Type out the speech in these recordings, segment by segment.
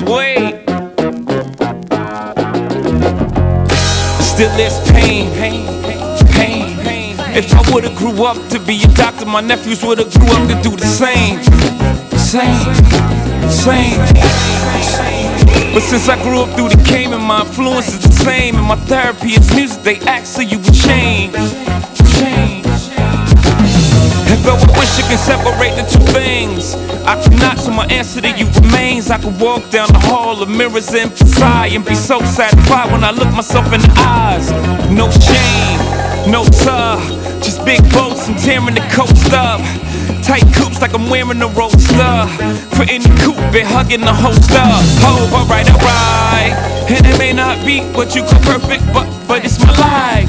Sweet. Still there's pain. If I would've grew up to be a doctor, my nephews would've grew up to do the same. But since I grew up through the game and my influence is the same, and my therapy is music, they ask so you would change. And though I wish I could separate the two things, I cannot, so my answer to you remains. I could walk down the hall of mirrors and sigh and be so satisfied when I look myself in the eyes. No shame, no tuh, just big boats and tearing the coast up. Tight coops like I'm wearing a roadster. For any coupe, been hugging the holster. Oh, alright. And it may not be what you call perfect, but it's my life.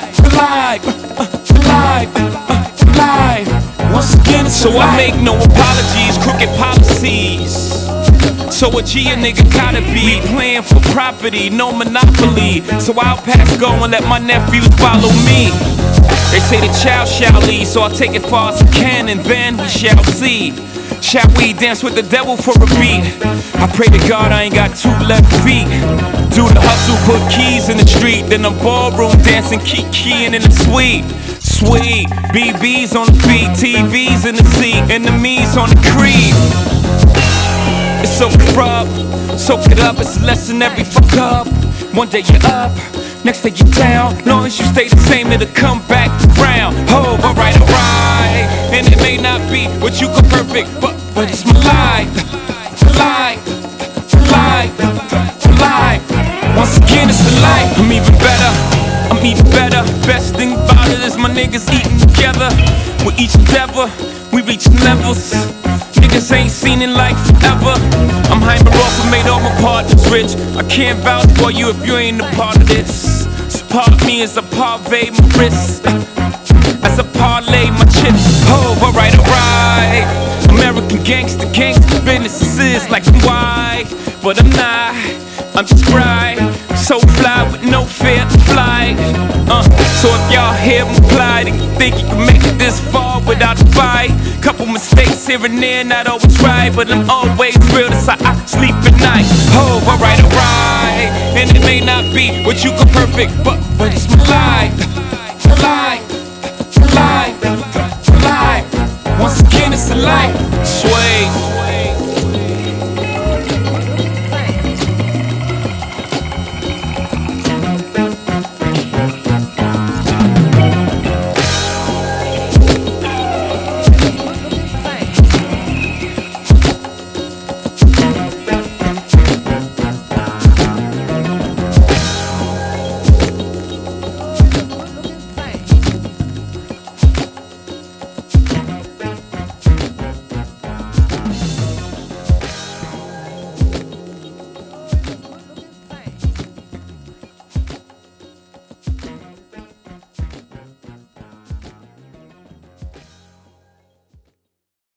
Once again, so I make no apologies, crooked policies. So a G a nigga gotta be playing for property, no monopoly. So I'll pass go and let my nephews follow me. They say the child shall lead, so I'll take it far as I can, and then we shall see. Shall we dance with the devil for a beat? I pray to God I ain't got two left feet. Do the hustle, put keys in the street, then I'm ballroom dancing, keying in the suite. Sweet, BBs on the feet, TVs in the seat, enemies on the creep. It's so corrupt, soak it up, it's a lesson every fuck up. One day you're up, next day you're down. Long as you stay the same, it'll come back round. Oh, alright. And it may not be what you call perfect, but it's my life. Once again, it's the life. I'm even better. Best thing about it is my niggas eating together. With each endeavor, we reach levels niggas ain't seen in like forever. I'm hyper off and made all my partners rich. I can't vouch for you if you ain't a part of this. So part of me is a parve my wrist, as I parlay my chips. Oh, alright. American gangster business is like I'm white, but I'm not. I'm just bright, so fly with no fear to fly. So if y'all hear me fly, then you think you can make it this far without a fight. Couple mistakes here and there, not always right, but I'm always real, that's how I sleep at night. Oh, alright. And it may not be what you call perfect, but it's my life. Once again, it's a life.